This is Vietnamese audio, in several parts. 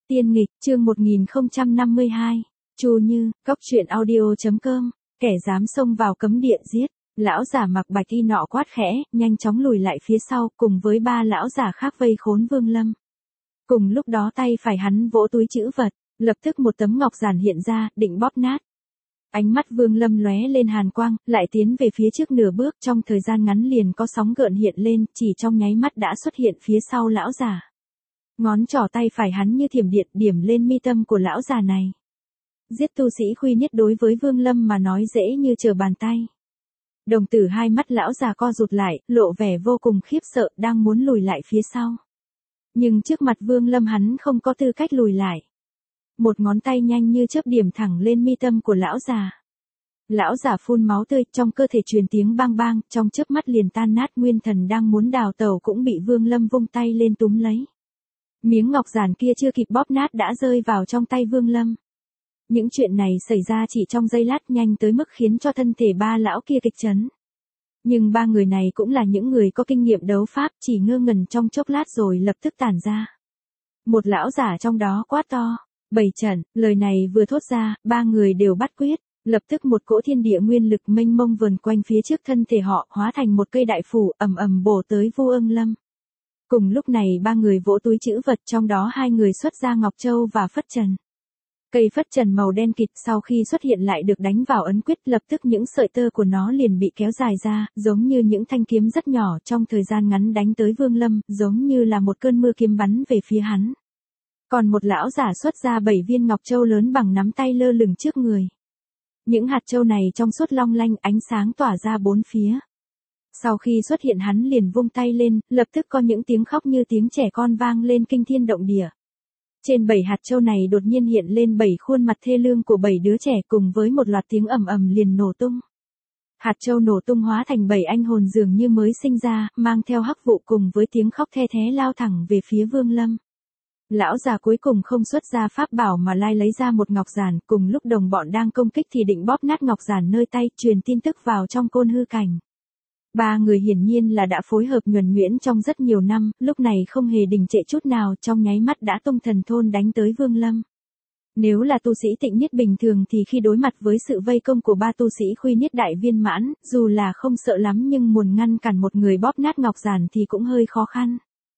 Tiên nghịch, chương 1052. Chu Như, Cóc truyện audio.com. Kẻ dám xông vào cấm địa giết. Lão giả mặc bạch y nọ quát khẽ, nhanh chóng lùi lại phía sau, cùng với ba lão giả khác vây khốn Vương Lâm. Cùng lúc đó tay phải hắn vỗ túi trữ vật, lập tức một tấm ngọc giản hiện ra, định bóp nát. Ánh mắt Vương Lâm lóe lên hàn quang, lại tiến về phía trước nửa bước, trong thời gian ngắn liền có sóng gợn hiện lên, chỉ trong nháy mắt đã xuất hiện phía sau lão giả. Ngón trỏ tay phải hắn như thiểm điện điểm lên mi tâm của lão già này. Giết tu sĩ Khuy Niết đối với Vương Lâm mà nói dễ như trở bàn tay. Đồng tử hai mắt lão già co rụt lại, lộ vẻ vô cùng khiếp sợ, đang muốn lùi lại phía sau. Nhưng trước mặt Vương Lâm hắn không có tư cách lùi lại. Một ngón tay nhanh như chớp điểm thẳng lên mi tâm của lão già. Lão già phun máu tươi, trong cơ thể truyền tiếng bang bang, trong chớp mắt liền tan nát, nguyên thần đang muốn đào tẩu cũng bị Vương Lâm vung tay lên túm lấy. Miếng ngọc giản kia chưa kịp bóp nát đã rơi vào trong tay Vương Lâm. Những chuyện này xảy ra chỉ trong giây lát, nhanh tới mức khiến cho thân thể ba lão kia kịch chấn. Nhưng ba người này cũng là những người có kinh nghiệm đấu pháp, chỉ ngơ ngẩn trong chốc lát rồi lập tức tản ra. Một lão giả trong đó quát to, "Bảy trận!" Lời này vừa thốt ra, ba người đều bắt quyết. Lập tức một cỗ thiên địa nguyên lực mênh mông vần quanh phía trước thân thể họ, hóa thành một cây đại phủ ầm ầm bổ tới Vu Ưng Lâm. Cùng lúc này ba người vỗ túi trữ vật, trong đó hai người xuất ra Ngọc Châu và Phất Trần. Cây Phất Trần màu đen kịt sau khi xuất hiện lại được đánh vào ấn quyết, lập tức những sợi tơ của nó liền bị kéo dài ra, giống như những thanh kiếm rất nhỏ, trong thời gian ngắn đánh tới Vương Lâm, giống như là một cơn mưa kiếm bắn về phía hắn. Còn một lão giả xuất ra 7 viên Ngọc Châu lớn bằng nắm tay lơ lửng trước người. Những hạt châu này trong suốt long lanh, ánh sáng tỏa ra bốn phía. Sau khi xuất hiện hắn liền vung tay lên, lập tức có những tiếng khóc như tiếng trẻ con vang lên kinh thiên động địa. Trên 7 hạt châu này đột nhiên hiện lên 7 khuôn mặt thê lương của 7 đứa trẻ cùng với một loạt tiếng ầm ầm liền nổ tung. Hạt châu nổ tung hóa thành 7 anh hồn dường như mới sinh ra, mang theo hắc vụ cùng với tiếng khóc the thé lao thẳng về phía Vương Lâm. Lão già cuối cùng không xuất ra pháp bảo mà lai lấy ra một ngọc giản, cùng lúc đồng bọn đang công kích thì định bóp nát ngọc giản nơi tay, truyền tin tức vào trong côn hư cảnh. Ba người hiển nhiên là đã phối hợp nhuần nhuyễn trong rất nhiều năm, lúc này không hề đình trệ chút nào, trong nháy mắt đã tung thần thôn đánh tới Vương Lâm. Nếu là tu sĩ Tịnh Niết bình thường thì khi đối mặt với sự vây công của ba tu sĩ Khuy Niết đại viên mãn, dù là không sợ lắm nhưng muốn ngăn cản một người bóp nát ngọc giản thì cũng hơi khó khăn.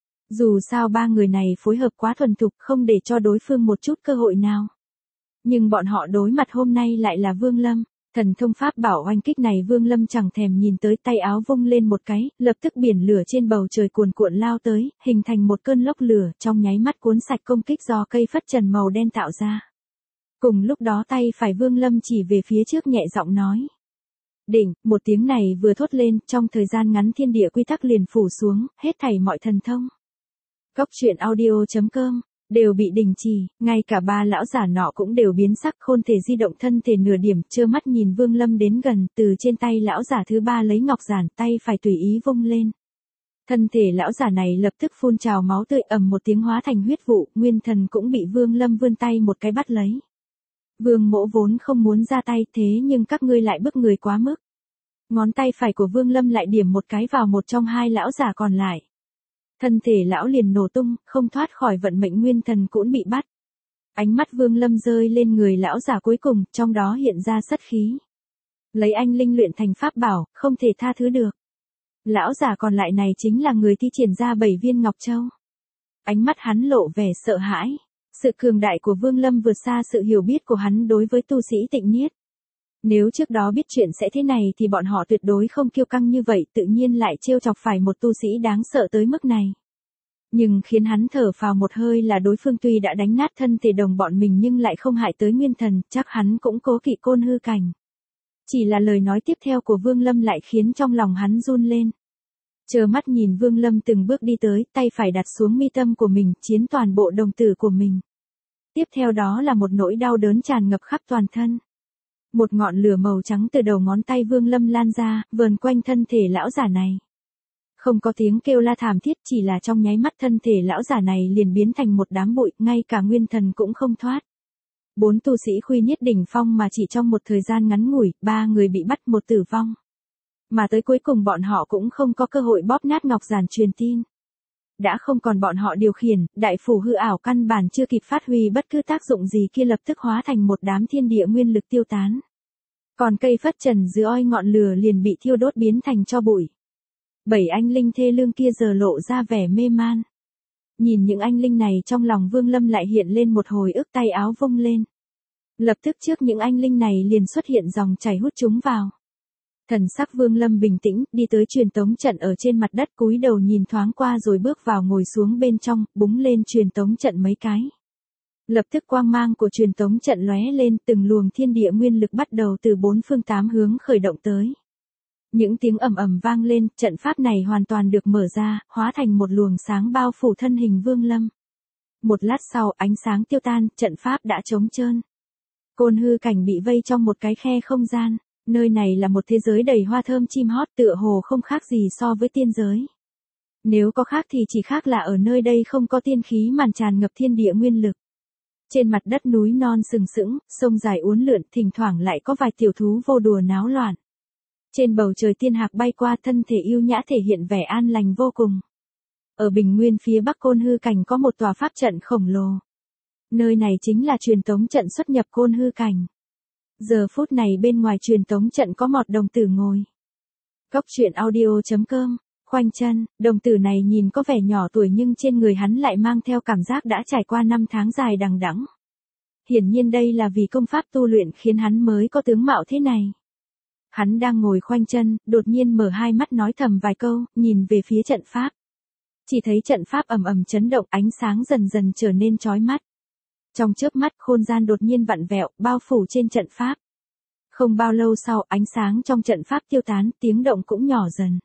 Dù sao ba người này phối hợp quá thuần thục, không để cho đối phương một chút cơ hội nào. Nhưng bọn họ đối mặt hôm nay lại là Vương Lâm. Thần thông pháp bảo oanh kích này Vương Lâm chẳng thèm nhìn tới, tay áo vung lên một cái, lập tức biển lửa trên bầu trời cuồn cuộn lao tới, hình thành một cơn lốc lửa, trong nháy mắt cuốn sạch công kích do cây Phất Trần màu đen tạo ra. Cùng lúc đó tay phải Vương Lâm chỉ về phía trước nhẹ giọng nói. Đỉnh, một tiếng này vừa thốt lên, trong thời gian ngắn thiên địa quy tắc liền phủ xuống, hết thảy mọi thần thông. Cóc truyện audio.com đều bị đình chỉ, ngay cả ba lão giả nọ cũng đều biến sắc, khôn thể di động thân thể nửa điểm, trơ mắt nhìn Vương Lâm đến gần, từ trên tay lão giả thứ ba lấy ngọc giản, tay phải tùy ý vung lên. Thân thể lão giả này lập tức phun trào máu tươi, ầm một tiếng hóa thành huyết vụ, nguyên thần cũng bị Vương Lâm vươn tay một cái bắt lấy. Vương Mỗ vốn không muốn ra tay, thế nhưng các ngươi lại bức người quá mức. Ngón tay phải của Vương Lâm lại điểm một cái vào một trong hai lão giả còn lại. Thân thể lão liền nổ tung, không thoát khỏi vận mệnh, nguyên thần cũng bị bắt. Ánh mắt Vương Lâm rơi lên người lão giả cuối cùng, trong đó hiện ra sắt khí. Lấy anh linh luyện thành pháp bảo, không thể tha thứ được. Lão giả còn lại này chính là người thi triển ra 7 viên Ngọc Châu. Ánh mắt hắn lộ vẻ sợ hãi. Sự cường đại của Vương Lâm vượt xa sự hiểu biết của hắn đối với tu sĩ Tịnh Niết. Nếu trước đó biết chuyện sẽ thế này thì bọn họ tuyệt đối không kiêu căng như vậy, tự nhiên lại trêu chọc phải một tu sĩ đáng sợ tới mức này. Nhưng khiến hắn thở phào một hơi là đối phương tuy đã đánh nát thân thể đồng bọn mình nhưng lại không hại tới nguyên thần, chắc hắn cũng cố kỵ côn hư cảnh. Chỉ là lời nói tiếp theo của Vương Lâm lại khiến trong lòng hắn run lên. Chờ mắt nhìn Vương Lâm từng bước đi tới, tay phải đặt xuống mi tâm của mình, chiến toàn bộ đồng tử của mình. Tiếp theo đó là một nỗi đau đớn tràn ngập khắp toàn thân. Một ngọn lửa màu trắng từ đầu ngón tay Vương Lâm lan ra, vờn quanh thân thể lão giả này. Không có tiếng kêu la thảm thiết, chỉ là trong nháy mắt thân thể lão giả này liền biến thành một đám bụi, ngay cả nguyên thần cũng không thoát. 4 tu sĩ Khuy Niết đỉnh phong mà chỉ trong một thời gian ngắn ngủi, 3 người bị bắt, một tử vong. Mà tới cuối cùng bọn họ cũng không có cơ hội bóp nát ngọc giản truyền tin. đã không còn bọn họ điều khiển, đại phủ hư ảo căn bản chưa kịp phát huy bất cứ tác dụng gì kia lập tức hóa thành một đám thiên địa nguyên lực tiêu tán. Còn cây phất trần dưới oi ngọn lửa liền bị thiêu đốt biến thành tro bụi. 7 anh linh thê lương kia giờ lộ ra vẻ mê man. Nhìn những anh linh này trong lòng Vương Lâm lại hiện lên một hồi ức, tay áo vung lên. Lập tức trước những anh linh này liền xuất hiện dòng chảy hút chúng vào. Thần sắc Vương Lâm bình tĩnh, đi tới truyền tống trận ở trên mặt đất, cúi đầu nhìn thoáng qua rồi bước vào ngồi xuống bên trong, búng lên truyền tống trận mấy cái. Lập tức quang mang của truyền tống trận lóe lên, từng luồng thiên địa nguyên lực bắt đầu từ 4 phương 8 hướng khởi động tới. Những tiếng ầm ầm vang lên, trận pháp này hoàn toàn được mở ra, hóa thành một luồng sáng bao phủ thân hình Vương Lâm. Một lát sau, ánh sáng tiêu tan, trận pháp đã trống trơn. Côn hư cảnh bị vây trong một cái khe không gian. Nơi này là một thế giới đầy hoa thơm chim hót, tựa hồ không khác gì so với tiên giới. Nếu có khác thì chỉ khác là ở nơi đây không có tiên khí màn tràn ngập thiên địa nguyên lực. Trên mặt đất núi non sừng sững, sông dài uốn lượn, thỉnh thoảng lại có vài tiểu thú vô đùa náo loạn. Trên bầu trời tiên hạc bay qua, thân thể yêu nhã thể hiện vẻ an lành vô cùng. Ở bình nguyên phía bắc Côn hư cảnh có một tòa pháp trận khổng lồ. Nơi này chính là truyền tống trận xuất nhập Côn hư cảnh. Giờ phút này bên ngoài truyền tống trận có một đồng tử ngồi. Cốc truyện audio.com, khoanh chân, đồng tử này nhìn có vẻ nhỏ tuổi nhưng trên người hắn lại mang theo cảm giác đã trải qua 5 tháng dài đằng đẵng. Hiển nhiên đây là vì công pháp tu luyện khiến hắn mới có tướng mạo thế này. Hắn đang ngồi khoanh chân, đột nhiên mở hai mắt nói thầm vài câu, nhìn về phía trận pháp. Chỉ thấy trận pháp ầm ầm chấn động, ánh sáng dần dần trở nên chói mắt. Trong chớp mắt không gian đột nhiên vặn vẹo, bao phủ trên trận pháp. Không bao lâu sau, ánh sáng trong trận pháp tiêu tán, tiếng động cũng nhỏ dần.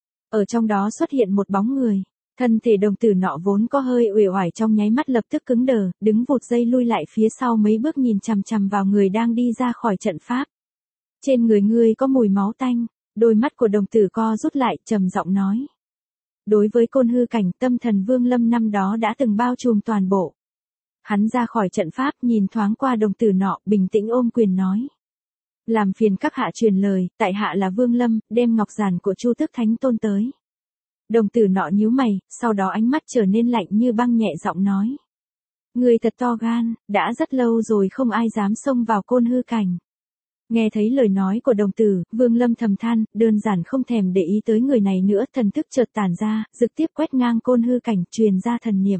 Ở trong đó xuất hiện một bóng người. Thân thể đồng tử nọ vốn có hơi uể oải trong nháy mắt lập tức cứng đờ, đứng vụt dây lui lại phía sau mấy bước nhìn chằm chằm vào người đang đi ra khỏi trận pháp. Trên người ngươi có mùi máu tanh, đôi mắt của đồng tử co rút lại, trầm giọng nói. Đối với Côn hư cảnh, tâm thần Vương Lâm năm đó đã từng bao trùm toàn bộ. Hắn ra khỏi trận pháp, nhìn thoáng qua đồng tử nọ, bình tĩnh ôm quyền nói. Làm phiền các hạ truyền lời, tại hạ là Vương Lâm, đem ngọc giản của Chu Tước Thánh Tôn tới. Đồng tử nọ nhíu mày, sau đó ánh mắt trở nên lạnh như băng, nhẹ giọng nói. Người thật to gan, đã rất lâu rồi không ai dám xông vào Côn hư cảnh. Nghe thấy lời nói của đồng tử, Vương Lâm thầm than, đơn giản không thèm để ý tới người này nữa, thần thức chợt tản ra, trực tiếp quét ngang Côn hư cảnh, truyền ra thần niệm.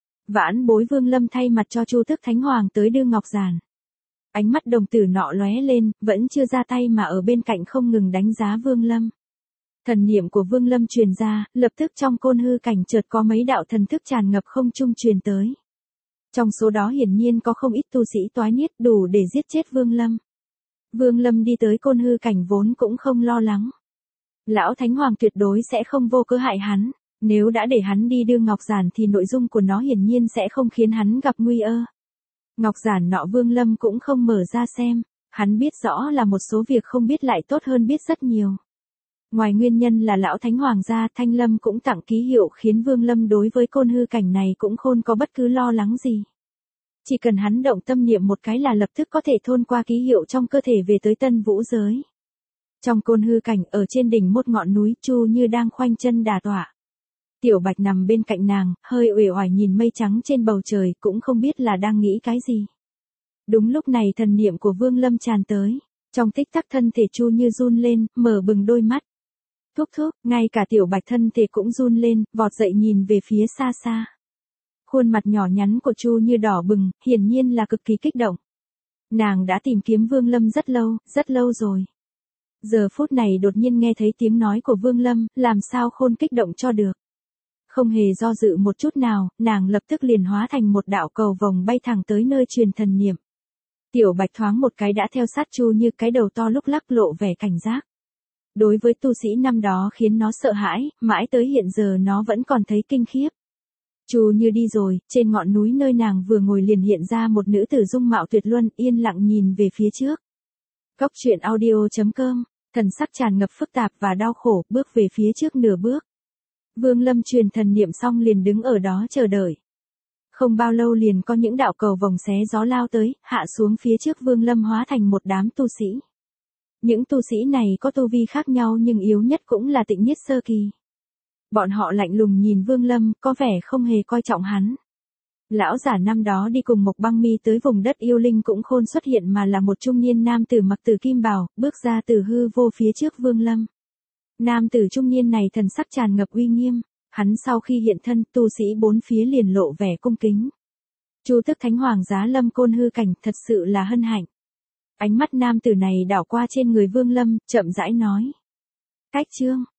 Vãn bối Vương Lâm thay mặt cho Chu Tước Thánh Hoàng tới đưa ngọc giản. Ánh mắt đồng tử nọ lóe lên, vẫn chưa ra tay mà ở bên cạnh không ngừng đánh giá Vương Lâm. Thần niệm của Vương Lâm truyền ra, lập tức trong Côn hư cảnh chợt có mấy đạo thần thức tràn ngập không trung truyền tới. Trong số đó hiển nhiên có không ít tu sĩ toái niết đủ để giết chết Vương Lâm. Vương Lâm đi tới Côn hư cảnh vốn cũng không lo lắng. Lão Thánh Hoàng tuyệt đối sẽ không vô cớ hại hắn. Nếu đã để hắn đi đưa ngọc giản thì nội dung của nó hiển nhiên sẽ không khiến hắn gặp nguy ơ. Ngọc giản nọ Vương Lâm cũng không mở ra xem. Hắn biết rõ là một số việc không biết lại tốt hơn biết rất nhiều. Ngoài nguyên nhân là lão Thánh Hoàng gia, Thanh Lâm cũng tặng ký hiệu khiến Vương Lâm đối với Côn hư cảnh này cũng không có bất cứ lo lắng gì. Chỉ cần hắn động tâm niệm một cái là lập tức có thể thôn qua ký hiệu trong cơ thể về tới Tân Vũ giới. Trong Côn hư cảnh ở trên đỉnh một ngọn núi, Chu Như đang khoanh chân đả tọa. Tiểu Bạch nằm bên cạnh nàng, hơi uể oải nhìn mây trắng trên bầu trời, cũng không biết là đang nghĩ cái gì. Đúng lúc này thần niệm của Vương Lâm tràn tới, trong tích tắc thân thể Chu Như run lên, mở bừng đôi mắt. Thúc thúc, ngay cả Tiểu Bạch thân thể cũng run lên, vọt dậy nhìn về phía xa xa. Khuôn mặt nhỏ nhắn của Chu Như đỏ bừng, hiển nhiên là cực kỳ kích động. Nàng đã tìm kiếm Vương Lâm rất lâu rồi. Giờ phút này đột nhiên nghe thấy tiếng nói của Vương Lâm, làm sao khôn kích động cho được. Không hề do dự một chút nào, nàng lập tức liền hóa thành một đạo cầu vồng bay thẳng tới nơi truyền thần niệm. Tiểu Bạch thoáng một cái đã theo sát Chu Như, cái đầu to lúc lắc lộ vẻ cảnh giác. Đối với tu sĩ năm đó khiến nó sợ hãi, mãi tới hiện giờ nó vẫn còn thấy kinh khiếp. Chu Như đi rồi, trên ngọn núi nơi nàng vừa ngồi liền hiện ra một nữ tử dung mạo tuyệt luân, yên lặng nhìn về phía trước. Cốc truyện audio.com, thần sắc tràn ngập phức tạp và đau khổ, bước về phía trước nửa bước. Vương Lâm truyền thần niệm xong liền đứng ở đó chờ đợi. Không bao lâu liền có những đạo cầu vồng xé gió lao tới, hạ xuống phía trước Vương Lâm hóa thành một đám tu sĩ. Những tu sĩ này có tu vi khác nhau nhưng yếu nhất cũng là Tịnh Niết sơ kỳ. Bọn họ lạnh lùng nhìn Vương Lâm, có vẻ không hề coi trọng hắn. Lão giả năm đó đi cùng Mộc Băng Mi tới vùng đất yêu linh cũng khôn xuất hiện mà là một trung niên nam tử mặc tử kim bào, bước ra từ hư vô phía trước Vương Lâm. Nam tử trung niên này thần sắc tràn ngập uy nghiêm, hắn sau khi hiện thân, tu sĩ bốn phía liền lộ vẻ cung kính. Chu Tức Thánh Hoàng Giá Lâm Côn hư cảnh, thật sự là hân hạnh. Ánh mắt nam tử này đảo qua trên người Vương Lâm, chậm rãi nói. Cách chương